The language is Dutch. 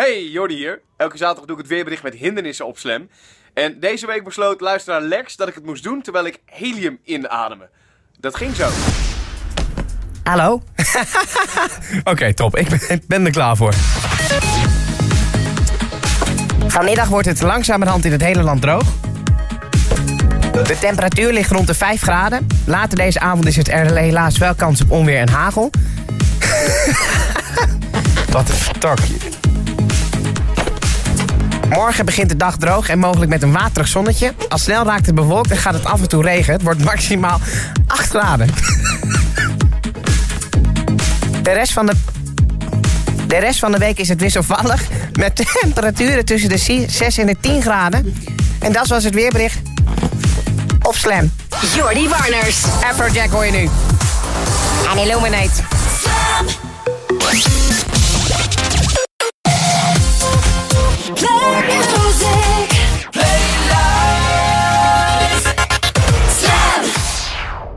Hey, Jordi hier. Elke zaterdag doe ik het weerbericht met hindernissen op Slam. En deze week besloot luisteraar Lex dat ik het moest doen terwijl ik helium inademde. Dat ging zo. Hallo? Oké, top. Ik ben er klaar voor. Vanmiddag wordt het langzamerhand in het hele land droog. De temperatuur ligt rond de 5 graden. Later deze avond is er helaas wel kans op onweer en hagel. Wat een vertakje. Morgen begint de dag droog en mogelijk met een waterig zonnetje. Al snel raakt het bewolkt en gaat het af en toe regenen. Het wordt maximaal 8 graden. De rest van de week is het wisselvallig. Met temperaturen tussen de 6 en de 10 graden. En dat was het weerbericht op Slam. Jordi Warners. Afrojack hoor je nu. En Illuminate. Slam.